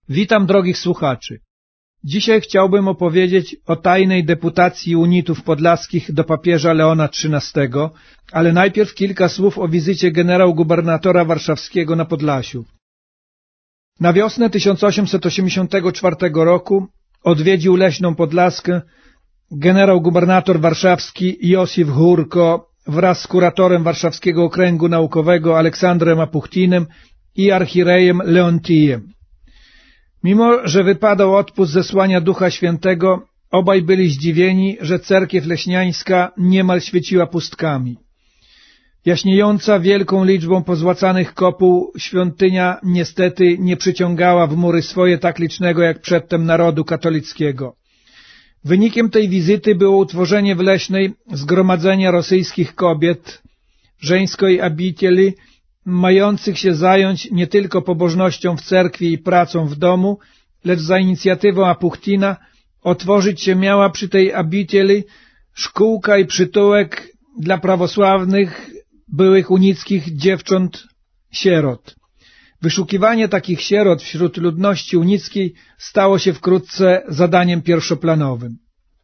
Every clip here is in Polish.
Witam drogich słuchaczy. Dzisiaj chciałbym opowiedzieć o tajnej deputacji unitów podlaskich do papieża Leona XIII, ale najpierw kilka słów o wizycie generał-gubernatora warszawskiego na Podlasiu. Na wiosnę 1884 roku odwiedził leśną Podlaskę generał-gubernator warszawski Józef Hurko wraz z kuratorem Warszawskiego Okręgu Naukowego Aleksandrem Apuchtinem i archirejem Leontijem. Mimo że wypadał odpust zesłania Ducha Świętego, obaj byli zdziwieni, że cerkiew leśniańska niemal świeciła pustkami. Jaśniejąca wielką liczbą pozłacanych kopuł, świątynia niestety nie przyciągała w mury swoje tak licznego jak przedtem narodu katolickiego. Wynikiem tej wizyty było utworzenie w Leśnej zgromadzenia rosyjskich kobiet, żeńskiej abicieli, mających się zająć nie tylko pobożnością w cerkwi i pracą w domu, lecz za inicjatywą Apuchtina otworzyć się miała przy tej abicieli szkółka i przytułek dla prawosławnych, byłych unickich dziewcząt sierot. Wyszukiwanie takich sierot wśród ludności unickiej stało się wkrótce zadaniem pierwszoplanowym.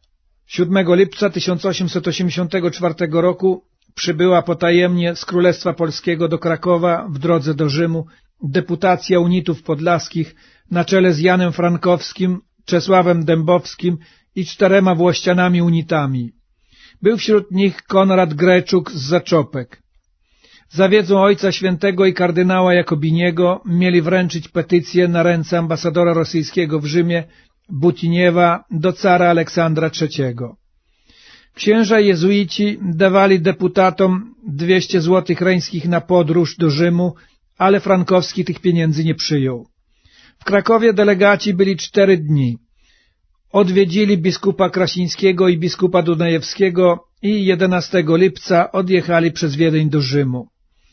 7 lipca 1884 roku przybyła potajemnie z Królestwa Polskiego do Krakowa w drodze do Rzymu deputacja unitów podlaskich na czele z Janem Frankowskim, Czesławem Dębowskim i 4 włościanami unitami. Był wśród nich Konrad Greczuk z Zaczopek. Za wiedzą Ojca Świętego i kardynała Jakobiniego mieli wręczyć petycję na ręce ambasadora rosyjskiego w Rzymie Butiniewa do cara Aleksandra III. Księża jezuici dawali deputatom 200 złotych reńskich na podróż do Rzymu, ale Frankowski tych pieniędzy nie przyjął. W Krakowie delegaci byli 4 dni. Odwiedzili biskupa Krasińskiego i biskupa Dunajewskiego i 11 lipca odjechali przez Wiedeń do Rzymu.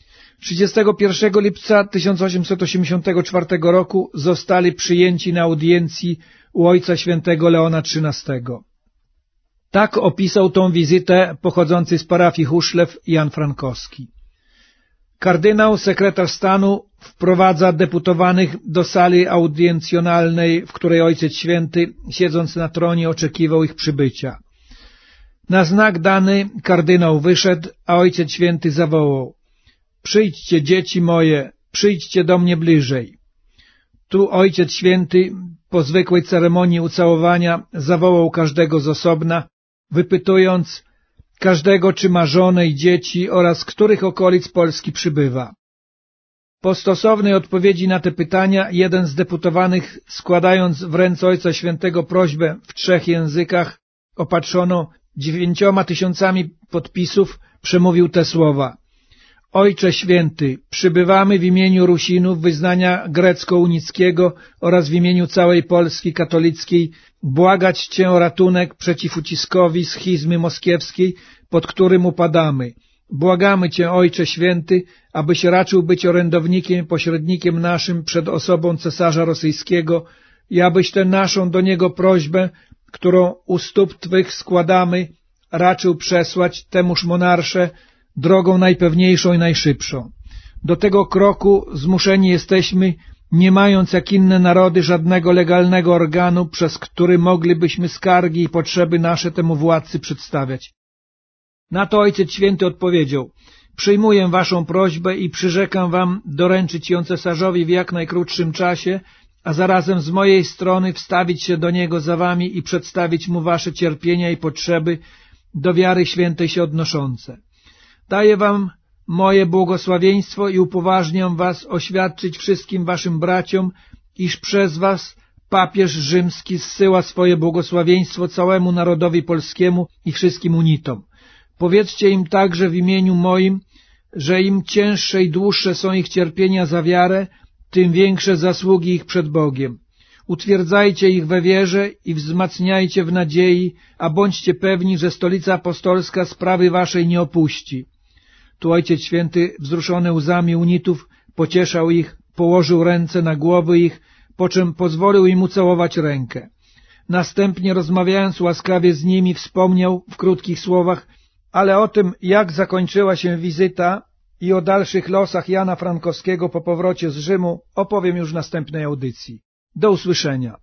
31 lipca 1884 roku zostali przyjęci na audiencji u Ojca Świętego Leona XIII. Tak opisał tą wizytę pochodzący z parafii Huszlew Jan Frankowski. Kardynał, sekretarz stanu, wprowadza deputowanych do sali audiencjonalnej, w której Ojciec Święty, siedząc na tronie, oczekiwał ich przybycia. Na znak dany kardynał wyszedł, a Ojciec Święty zawołał: „Przyjdźcie, dzieci moje, przyjdźcie do mnie bliżej”. Tu Ojciec Święty, po zwykłej ceremonii ucałowania, zawołał każdego z osobna, wypytując każdego, czy ma żonę i dzieci oraz z których okolic Polski przybywa. Po stosownej odpowiedzi na te pytania jeden z deputowanych, składając w ręce Ojca Świętego prośbę w 3 językach opatrzoną 9 000 podpisów, przemówił te słowa: „Ojcze Święty, przybywamy w imieniu Rusinów wyznania grecko-unickiego oraz w imieniu całej Polski katolickiej błagać Cię o ratunek przeciw uciskowi schizmy moskiewskiej, pod którym upadamy. Błagamy Cię, Ojcze Święty, abyś raczył być orędownikiem, pośrednikiem naszym przed osobą cesarza rosyjskiego i abyś tę naszą do niego prośbę, którą u stóp Twych składamy, raczył przesłać temuż monarsze drogą najpewniejszą i najszybszą. Do tego kroku zmuszeni jesteśmy, nie mając jak inne narody żadnego legalnego organu, przez który moglibyśmy skargi i potrzeby nasze temu władcy przedstawiać”. Na to Ojciec Święty odpowiedział: „Przyjmuję waszą prośbę i przyrzekam wam doręczyć ją cesarzowi w jak najkrótszym czasie, a zarazem z mojej strony wstawić się do niego za wami i przedstawić mu wasze cierpienia i potrzeby do wiary świętej się odnoszące. Daję wam moje błogosławieństwo i upoważniam was oświadczyć wszystkim waszym braciom, iż przez was papież rzymski zsyła swoje błogosławieństwo całemu narodowi polskiemu i wszystkim unitom. Powiedzcie im także w imieniu moim, że im cięższe i dłuższe są ich cierpienia za wiarę, tym większe zasługi ich przed Bogiem. Utwierdzajcie ich we wierze i wzmacniajcie w nadziei, a bądźcie pewni, że Stolica Apostolska sprawy waszej nie opuści”. Tu Ojciec Święty, wzruszony łzami unitów, pocieszał ich, położył ręce na głowy ich, po czym pozwolił im ucałować rękę. Następnie, rozmawiając łaskawie z nimi, wspomniał w krótkich słowach, ale o tym, jak zakończyła się wizyta i o dalszych losach Jana Frankowskiego po powrocie z Rzymu, opowiem już w następnej audycji. Do usłyszenia.